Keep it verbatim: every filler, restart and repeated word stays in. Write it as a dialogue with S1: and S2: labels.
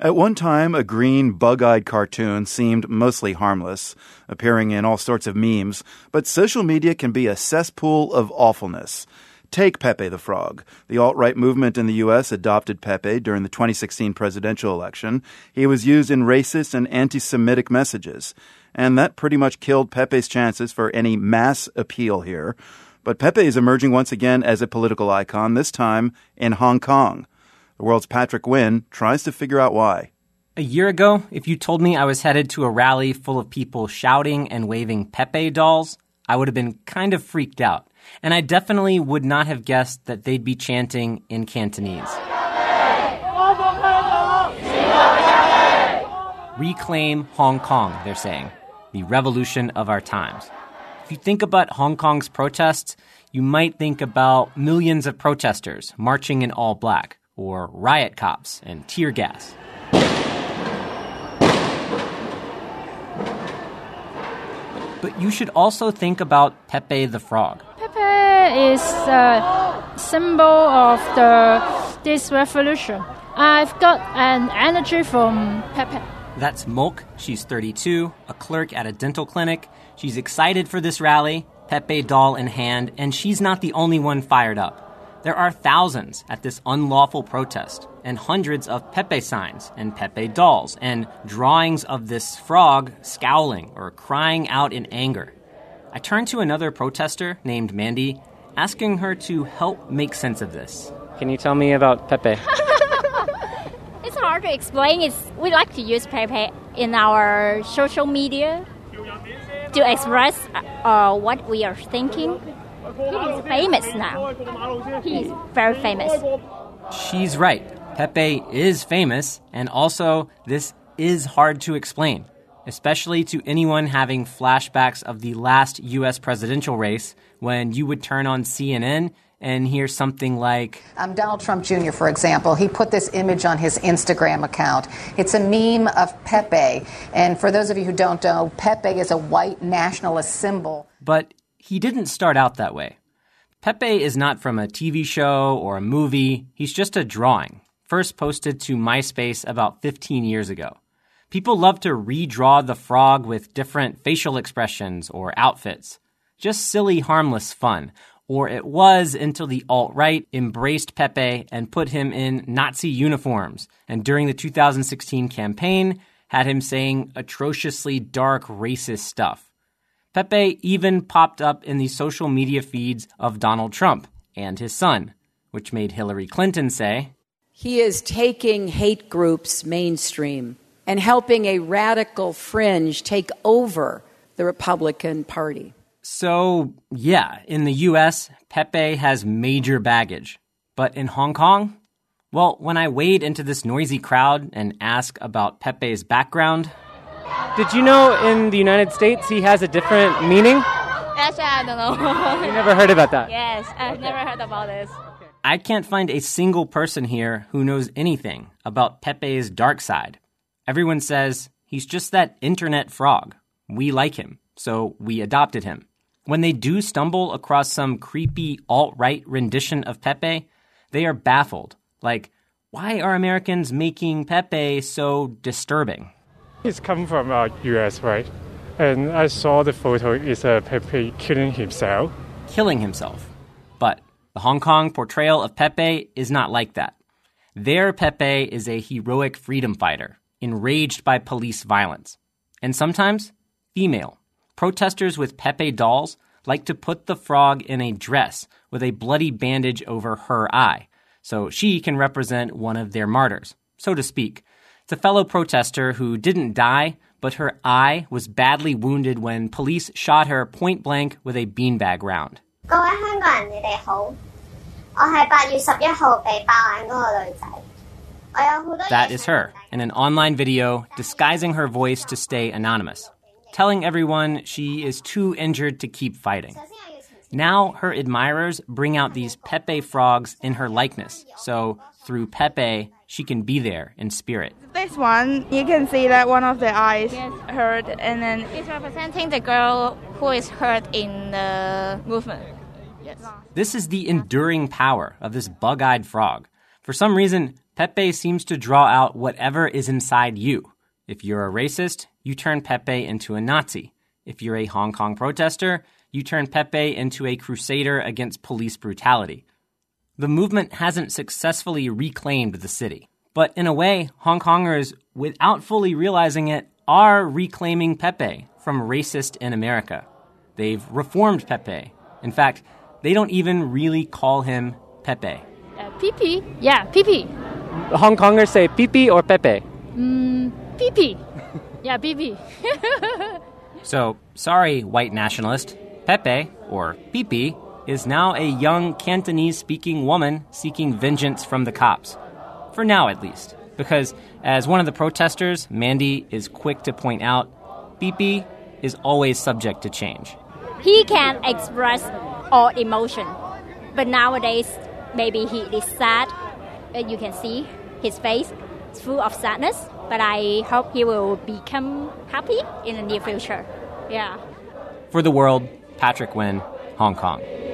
S1: At one time, a green, bug-eyed cartoon seemed mostly harmless, appearing in all sorts of memes, but social media can be a cesspool of awfulness. Take Pepe the Frog. The alt-right movement in the U S adopted Pepe during the twenty sixteen presidential election. He was used in racist and anti-Semitic messages. And that pretty much killed Pepe's chances for any mass appeal here. But Pepe is emerging once again as a political icon, this time in Hong Kong. The world's Patrick Nguyen tries to figure out why.
S2: A year ago, if you told me I was headed to a rally full of people shouting and waving Pepe dolls, I would have been kind of freaked out. And I definitely would not have guessed that they'd be chanting in Cantonese. Reclaim Hong Kong, they're saying. The revolution of our times. If you think about Hong Kong's protests, you might think about millions of protesters marching in all black, or riot cops and tear gas. But you should also think about Pepe the Frog.
S3: Pepe is a symbol of the this revolution. I've got an energy from Pepe.
S2: That's Mok. She's thirty-two, a clerk at a dental clinic. She's excited for this rally, Pepe doll in hand, and she's not the only one fired up. There are thousands at this unlawful protest, and hundreds of Pepe signs and Pepe dolls, and drawings of this frog scowling or crying out in anger. I turned to another protester named Mandy, asking her to help make sense of this. Can you tell me about Pepe?
S4: It's hard to explain. It's, we like to use Pepe in our social media to express uh, what we are thinking. He is famous now. He is very famous.
S2: She's right. Pepe is famous, and also this is hard to explain, especially to anyone having flashbacks of the last U S presidential race when you would turn on C N N and hear something like...
S5: Um, Donald Trump Junior, for example, he put this image on his Instagram account. It's a meme of Pepe. And for those of you who don't know, Pepe is a white nationalist symbol.
S2: But he didn't start out that way. Pepe is not from a T V show or a movie. He's just a drawing, first posted to MySpace about fifteen years ago. People love to redraw the frog with different facial expressions or outfits. Just silly, harmless fun. Or it was until the alt-right embraced Pepe and put him in Nazi uniforms, and during the two thousand sixteen campaign, had him saying atrociously dark racist stuff. Pepe even popped up in the social media feeds of Donald Trump and his son, which made Hillary Clinton say,
S6: "He is taking hate groups mainstream and helping a radical fringe take over the Republican Party."
S2: So, yeah, in the U S, Pepe has major baggage. But in Hong Kong? Well, when I wade into this noisy crowd and ask about Pepe's background... Did you know in the United States he has a different meaning?
S4: Actually, I don't know.
S2: You never heard about that?
S4: Yes, I've never heard about this.
S2: I can't find a single person here who knows anything about Pepe's dark side. Everyone says he's just that internet frog. We like him, so we adopted him. When they do stumble across some creepy alt-right rendition of Pepe, they are baffled. Like, why are Americans making Pepe so disturbing?
S7: He's come from uh, U S, right? And I saw the photo. It's uh, Pepe killing himself.
S2: Killing himself. But the Hong Kong portrayal of Pepe is not like that. Their Pepe is a heroic freedom fighter, enraged by police violence. And sometimes, female. Protesters with Pepe dolls like to put the frog in a dress with a bloody bandage over her eye, so she can represent one of their martyrs, so to speak. It's a fellow protester who didn't die, but her eye was badly wounded when police shot her point blank with a beanbag round. That is her, in an online video disguising her voice to stay anonymous, telling everyone she is too injured to keep fighting. Now her admirers bring out these Pepe frogs in her likeness, so through Pepe, she can be there in spirit.
S8: This one, you can see that one of the eyes
S4: Yes.
S8: hurt, and then
S4: It's representing the girl who is hurt in the movement. Yes.
S2: This is the enduring power of this bug-eyed frog. For some reason, Pepe seems to draw out whatever is inside you. If you're a racist, you turn Pepe into a Nazi. If you're a Hong Kong protester, you turn Pepe into a crusader against police brutality. The movement hasn't successfully reclaimed the city. But in a way, Hong Kongers, without fully realizing it, are reclaiming Pepe from racist in America. They've reformed Pepe. In fact, they don't even really call him Pepe.
S3: Uh, Pipi? Yeah, Pipi.
S2: Hong Kongers say Pipi or Pepe?
S3: Mm, Pipi. Yeah, Pipi.
S2: So, sorry, white nationalist. Pepe, or Pipi, is now a young Cantonese-speaking woman seeking vengeance from the cops. For now, at least. Because, as one of the protesters, Mandy, is quick to point out, Pipi is always subject to change.
S4: He can express all emotion, but nowadays, maybe he is sad. You can see his face is full of sadness, but I hope he will become happy in the near future. Yeah.
S2: For The World, Patrick Nguyen, Hong Kong.